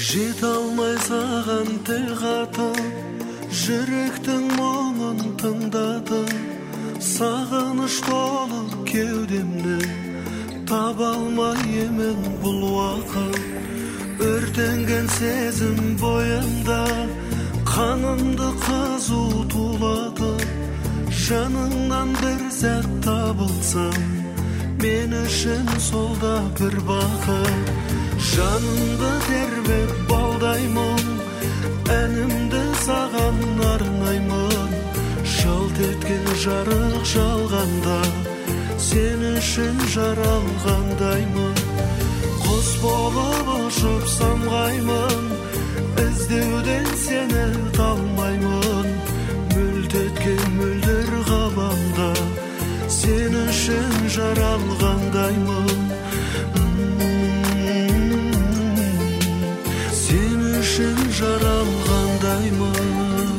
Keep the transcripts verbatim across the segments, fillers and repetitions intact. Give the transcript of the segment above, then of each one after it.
Жете алмай саған тіл қатып, жүректің мұңын тыңдатып, сағыныш толы кеудемді таба алмай емен бұл уақыт. Өртенген сезім бойымда қанымды қызу тулатып, жаныңнан бір сәт табылсам, мен үшін сол да бір бақыт. Жанымды тербеп балдаймын, әнімді саған арнаймын. Жалт еткен жарық жалғанда, сен үшін жаралғандаймын. Құс болып ұшып самғаймын, іздеуден сені талмаймын. Мүлт еткен мөлдір ғаламда, сен үшін жаралғандаймын. Сен үшін жаралғандаймын.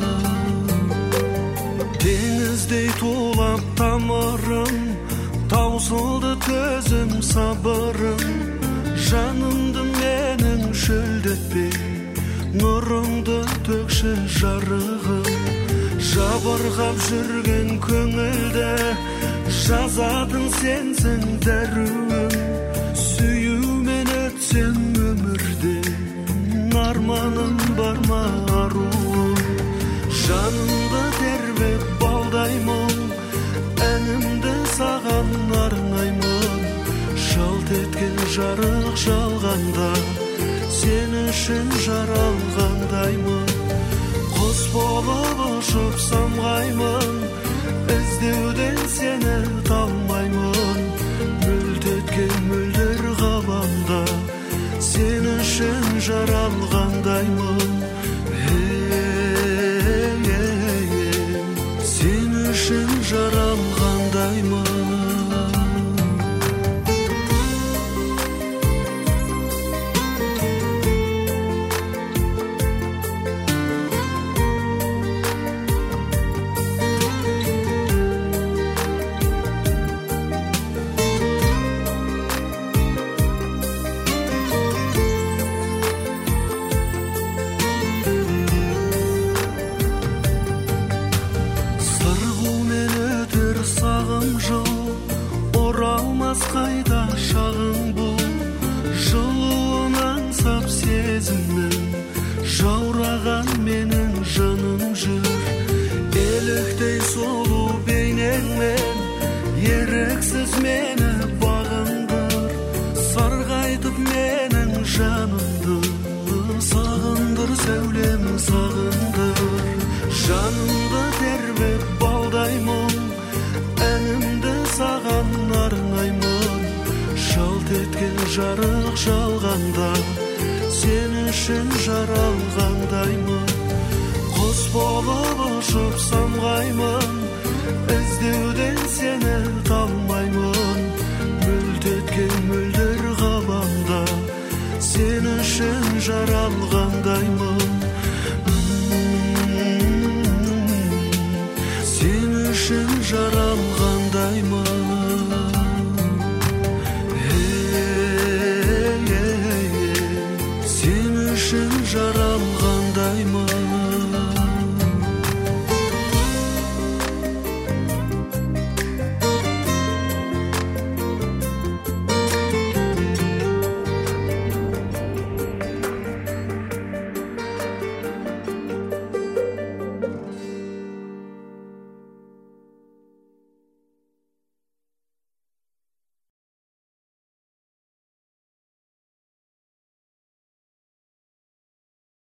Теңіздей тулап тамырым, таусылды төзім сабырым. Жанымды менің шөлдетпей, нұрыңды төкші жарығым. Жабырғап жүрген көңілді, жазатын сенсің дәруім. Сүюмен өтсем өмірде, арманым бар ма аруым. Жанымды тербеп балдаймын, әнімді саған арнаймын. Жалт еткен жарық жалғанда, сен үшін жаралғандаймын. Құс болып ұшып самғаймын, іздеуден сені талмаймын. Мүлт еткен мөлдір ғаламда, сен үшін жаралғандаймын. Сен үшін жаралғандаймын. Оралмас қайда шағың бұл, жылуын аңсап сезімнің, жаураған менің жаным жүр. Еліктей сұлу бейнеңмен, еріксіз мені бағындыр. Сарғайтып менің жанымды, сағындыр сәулем сағындыр. Жанымды тербеп балдаймын, әнімді саған арнаймын. Жалт еткен жарық жалғанда, сен үшін жаралғандаймын. Құс болып ұшып самғаймын, іздеуден сені